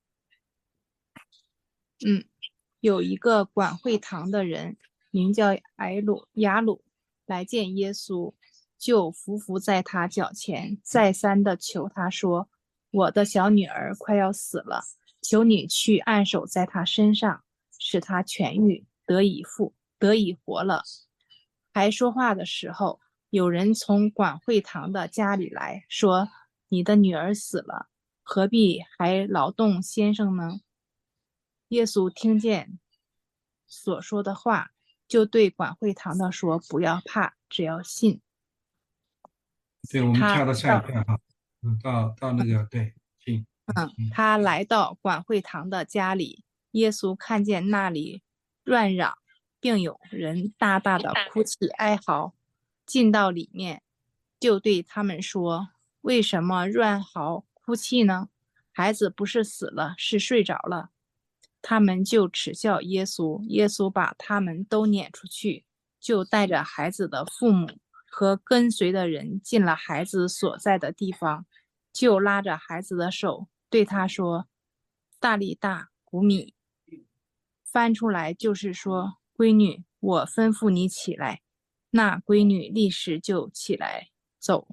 有一个管会堂的人，名叫雅鲁，来见耶稣，就伏在他脚前，再三的求他说：“我的小女儿快要死了，求你去按手在她身上，使她痊愈，得以活了。”还说话的时候，有人从管会堂的家里来说：“你的女儿死了，何必还劳动先生呢？”耶稣听见所说的话，就对管会堂的说：“不要怕，只要信。” 对，我们跳到下一段哈，到那个对，信。 他来到管会堂的家里，耶稣看见那里乱嚷，并有人大大的哭泣哀嚎，进到里面，就对他们说：“为什么乱嚎哭泣呢？孩子不是死了，是睡着了。”他们就耻笑耶稣，耶稣把他们都撵出去，就带着孩子的父母和跟随的人进了孩子所在的地方，就拉着孩子的手对他说：“大利大古米。”翻出来就是说：“闺女，我吩咐你起来。”那闺女立时就起来走。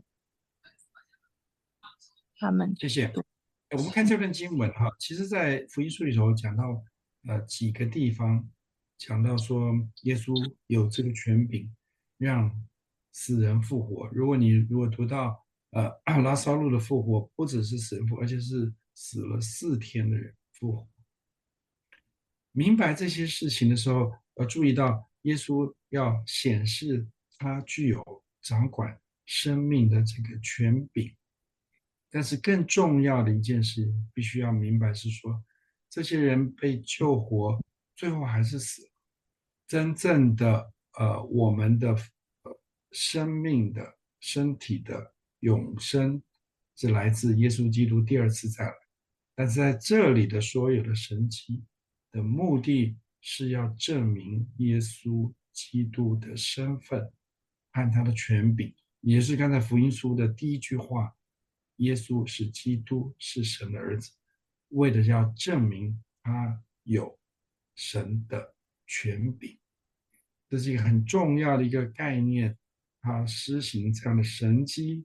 他们谢谢。我们看这段经文哈，其实在福音书里头讲到几个地方，讲到说耶稣有这个权柄让死人复活。如果读到拉撒路的复活，不只是死人复活，而且是死了4天的人复活。明白这些事情的时候，要注意到耶稣要显示他具有掌管生命的这个权柄。但是更重要的一件事，必须要明白是说，这些人被救活，最后还是死了。真正的我们的生命的身体的永生，是来自耶稣基督第2次再来。但是在这里的所有的神迹的目的是要证明耶稣基督的身份和他的权柄，也是刚才福音书的第1句话，耶稣是基督，是神的儿子，为了要证明他有神的权柄。这是一个很重要的一个概念，他施行这样的神迹，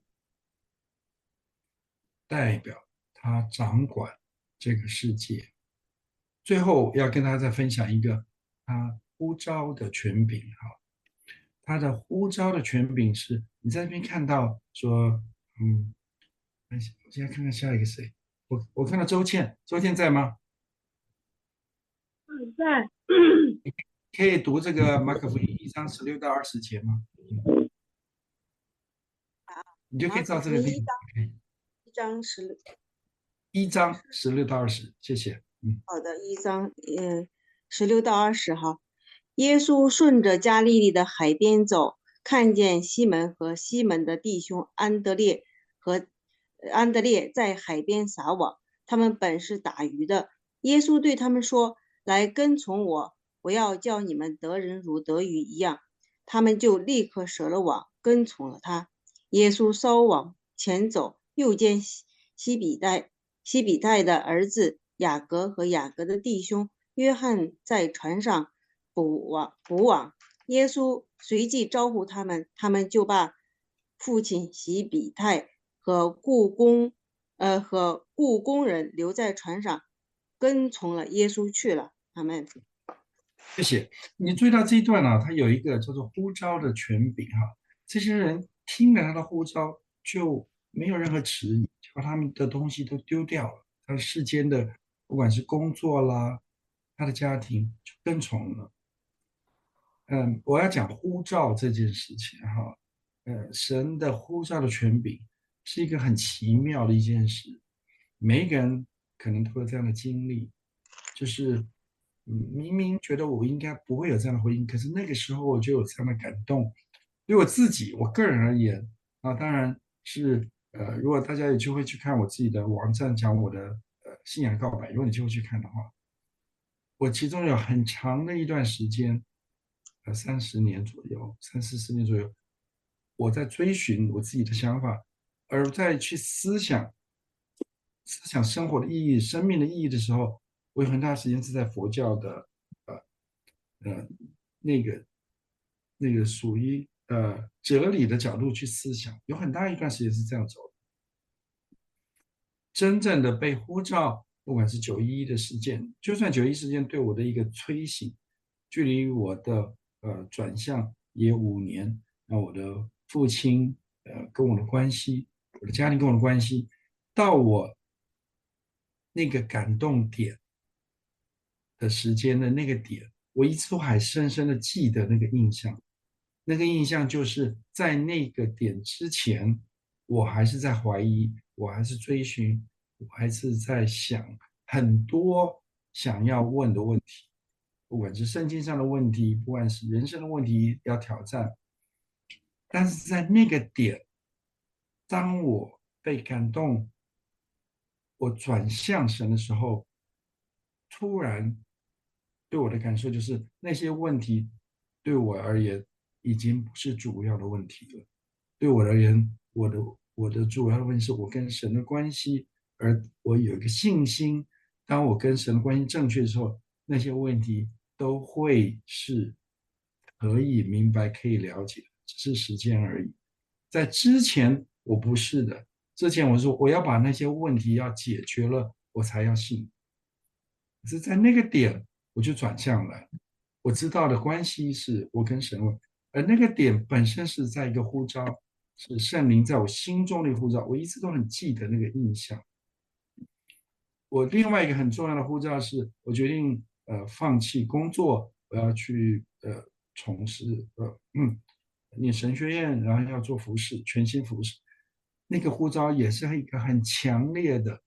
代表他掌管这个世界。最后要跟大家再分享一个他呼召的权柄。他的呼召的权柄是，你在那边看到说，我现在看看下一个谁，我看到周倩，周倩在吗？ 在。 可以读这个马可福音1章16到20节吗？你就可以照这个地方。1章16到20，谢谢。 好的，1章16到20哈。耶稣顺着加利利的海边走，看见西门和西门的弟兄安德烈在海边撒网，他们本是打鱼的。耶稣对他们说：“来跟从我，我要叫你们得人如得鱼一样。”他们就立刻舍了网，跟从了他。耶稣稍往前走，又见西比泰的儿子雅各和雅各的弟兄约翰在船上捕网。耶稣随即招呼他们，他们就把父亲西比泰和雇工人留在船上，跟从了耶稣去了。阿们。 谢谢。你注意到这一段他有一个叫做呼召的权柄这些人听了他的呼召，就没有任何迟疑，就把他们的东西都丢掉了，他世间的不管是工作啦，他的家庭就跟从了。我要讲呼召这件事情神的呼召的权柄是一个很奇妙的一件事，每一个人可能都有这样的经历，就是明明觉得我应该不会有这样的回应，可是那个时候我就有这样的感动。对我个人而言当然是如果大家有机会去看我自己的网站，讲我的信仰告白，如果你就会去看的话，我其中有很长的一段时间30年左右，30-40年左右，我在追寻我自己的想法，而在去思想生活的意义、生命的意义的时候，我有很大时间是在佛教的那个属于哲理的角度去思想，有很大一段时间是这样走的。真正的被呼召，不管是911的事件，就算911事件对我的一个催醒，距离我的转向也5年，那我的父亲跟我的关系，我的家庭跟我的关系，到我那个感动点的时间的那个点，我一直都还深深的记得那个印象。那个印象就是在那个点之前，我还是在怀疑，我还是追寻，我还是在想很多想要问的问题，不管是圣经上的问题，不管是人生的问题要挑战。但是在那个点，当我被感动，我转向神的时候，突然对我的感受就是那些问题对我而言已经不是主要的问题了。对我而言，我的主要的问题是我跟神的关系，而我有一个信心，当我跟神的关系正确的时候，那些问题都会是可以明白、可以了解，只是时间而已。在之前我不是的，之前我说我要把那些问题要解决了，我才要信。可是在那个点，我就转向了。我知道的关系是我跟神问，而那个点本身是在一个呼召，是圣灵在我心中的呼召，我一直都很记得那个印象。 我另外一个很重要的呼召是，我决定放弃工作，我要去从事念神学院，然后要做服饰，全心服饰。那个呼召也是一个很强烈的，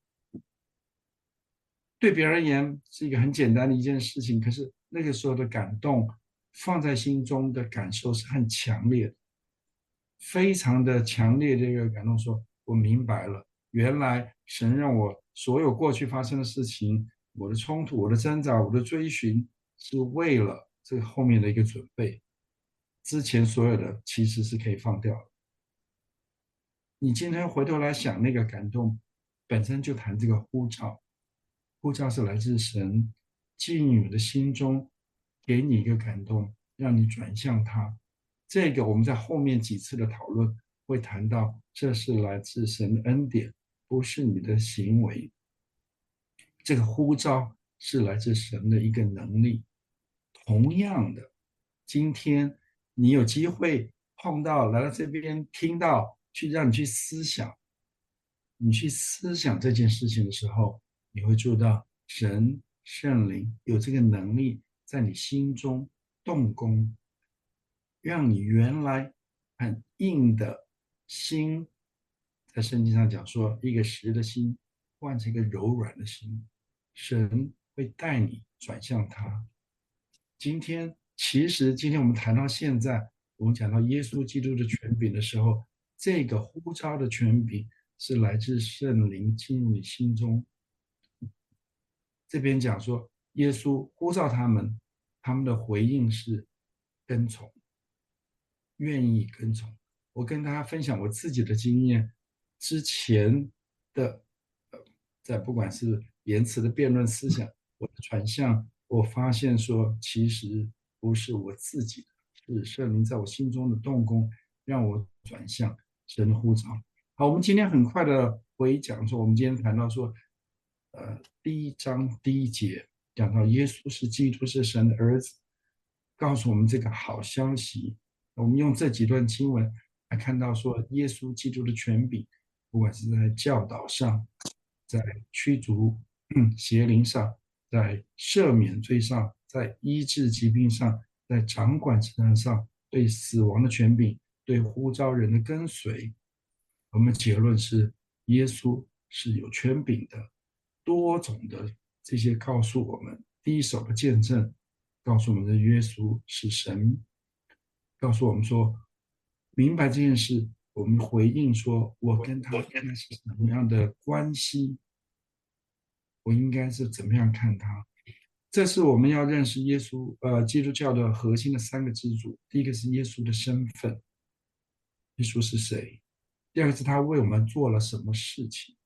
对别人而言是一个很简单的一件事情，可是那个时候的感动放在心中的感受是很强烈的，非常的强烈的一个感动说，我明白了，原来神让我所有过去发生的事情，我的冲突，我的挣扎，我的追寻，是为了这个后面的一个准备，之前所有的其实是可以放掉的。你今天回头来想那个感动，本身就谈这个呼召，呼召是来自神进入你的心中，给你一个感动，让你转向他。这个我们在后面几次的讨论会谈到，这是来自神的恩典，不是你的行为。这个呼召是来自神的一个能力。同样的，今天你有机会碰到，来到这边听到，让你去思想，你去思想这件事情的时候，你会做到神圣灵有这个能力在你心中动工，让你原来很硬的心，在圣经上讲说，一个实的心换成一个柔软的心，神会带你转向他。其实今天我们谈到现在，我们讲到耶稣基督的权柄的时候，这个呼召的权柄是来自圣灵进入你心中。这边讲说，耶稣呼召他们，他们的回应是跟从，愿意跟从。我跟大家分享我自己的经验，之前的在不管是言辞的辩论思想，我的传向，我发现说，其实不是我自己的，是圣灵在我心中的动工，让我转向神的呼召。好，我们今天很快的回讲说，我们今天谈到说，第1章第1节讲到耶稣是基督，是神的儿子，告诉我们这个好消息。我们用这几段经文来看到说，耶稣基督的权柄，不管是在教导上，在驱逐邪灵上，在赦免罪上，在医治疾病上，在掌管治安上，对死亡的权柄，对呼召人的跟随。我们结论是，耶稣是有权柄的，多种的这些告诉我们，第一手的见证告诉我们的耶稣是神，告诉我们说，明白这件事，我们回应说，我跟他应该是什么样的关系，我应该是怎么样看他。这是我们要认识耶稣，基督教的核心的3个支柱。第一个是耶稣的身份，耶稣是谁？第二个是他为我们做了什么事情，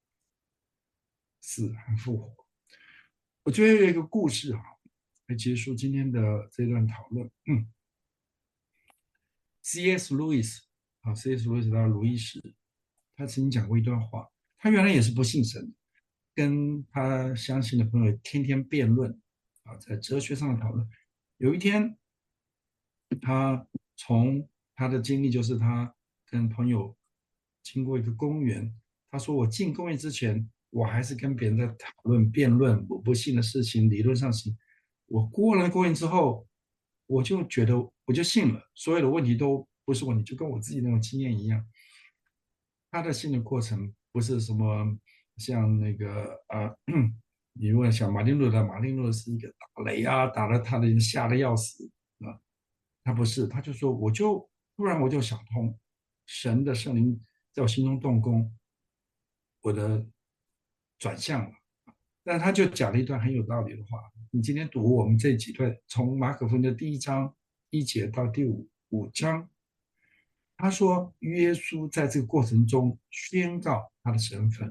死和复活。我觉得有一个故事来结束今天的这段讨论。C.S. Lewis C.S. Lewis 他鲁伊士，他曾经讲过一段话，他原来也是不信神，跟他相信的朋友天天辩论在哲学上的讨论。有一天，他从他的经历就是他跟朋友经过一个公园，他说我进公园之前，我还是跟别人在讨论辩论我不信的事情，理论上行。我过了公园之后，我就觉得我就信了，所有的问题都不是问题，就跟我自己那种经验一样。他的信的过程不是什么像那个你如果想马丁路德，马丁路德是一个打雷打得他的人吓得要死他不是，他就说突然我就想通，神的圣灵在我心中动工，我的转向了。但他就讲了一段很有道理的话。你今天读我们这几段，从马可福音的第1章1节到第5章，他说耶稣在这个过程中宣告他的身份，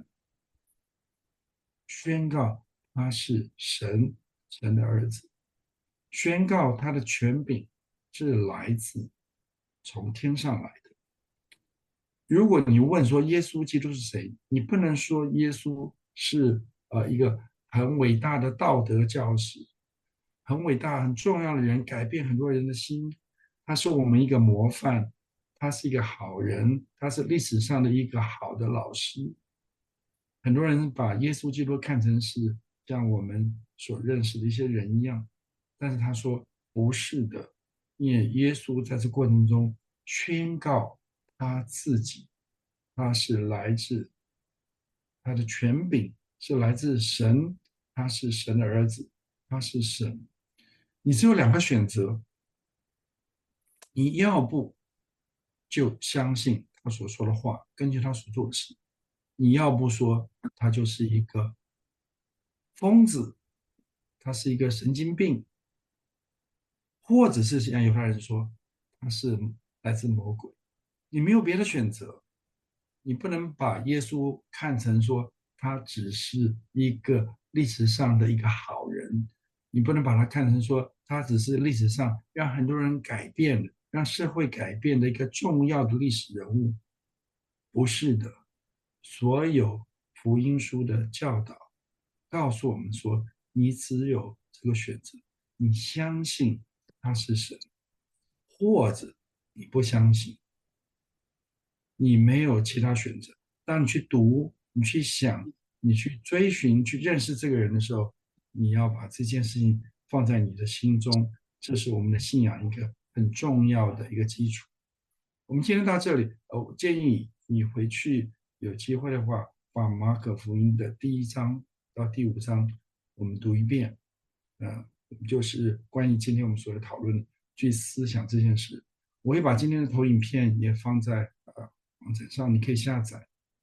宣告他是神的儿子，宣告他的权柄是来自从天上来的。如果你问说耶稣基督是谁，你不能说耶稣是一个很伟大的道德教师，很伟大很重要的人，改变很多人的心，他是我们一个模范，他是一个好人，他是历史上的一个好的老师， 很多人把耶稣基督看成是像我们所认识的一些人一样，但是他说不是的，因为耶稣在这过程中宣告他自己，他是来自他的权柄是来自神，他是神的儿子，他是神。你只有两个选择，你要不就相信他所说的话，根据他所做的事；你要不说他就是一个疯子，他是一个神经病，或者是像犹太人说他是来自魔鬼。你没有别的选择，你不能把耶稣看成说他只是一个历史上的一个好人，你不能把他看成说他只是历史上让很多人改变的、让社会改变的一个重要的历史人物。不是的，所有福音书的教导告诉我们说，你只有这个选择，你相信他是神，或者你不相信，你没有其他选择。当你去读、你去想、你去追寻、去认识这个人的时候，你要把这件事情放在你的心中，这是我们的信仰一个很重要的一个基础。我们今天到这里，我建议你回去有机会的话，把马可福音的第1章到第5章我们读一遍，就是关于今天我们所讨论去思想这件事。我会把今天的投影片也放在网站上，你可以下载。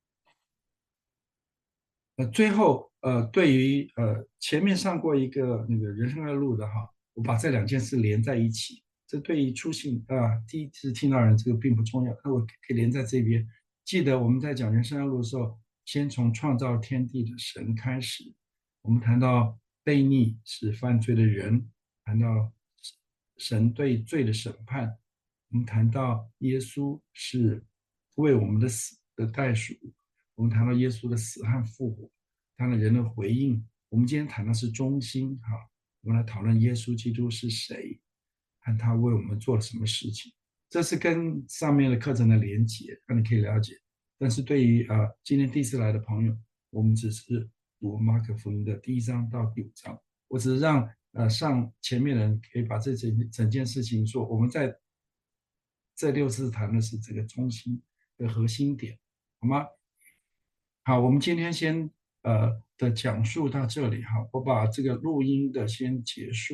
最后对于前面上过一个那个人生二路的哈，我把这2件事连在一起。这对于初信第一次听到人这个并不重要，那我可以连在这边。记得我们在讲人生二路的时候，先从创造天地的神开始，我们谈到悖逆是犯罪的人，谈到神对罪的审判，我们谈到耶稣是为我们的死的代赎，我们谈到耶稣的死和复活，谈了人的回应。我们今天谈的是中心哈，我们来讨论耶稣基督是谁，和他为我们做了什么事情。这是跟上面的课程的连结，让你可以了解。但是对于今天第一次来的朋友，我们只是读马可福音的第1章到第5章，我只是让上前面的人可以把这整件事情做。我们在这6次谈的是这个中心的核心点，好吗？好，我们今天先的讲述到这里哈，我把这个录音的先结束。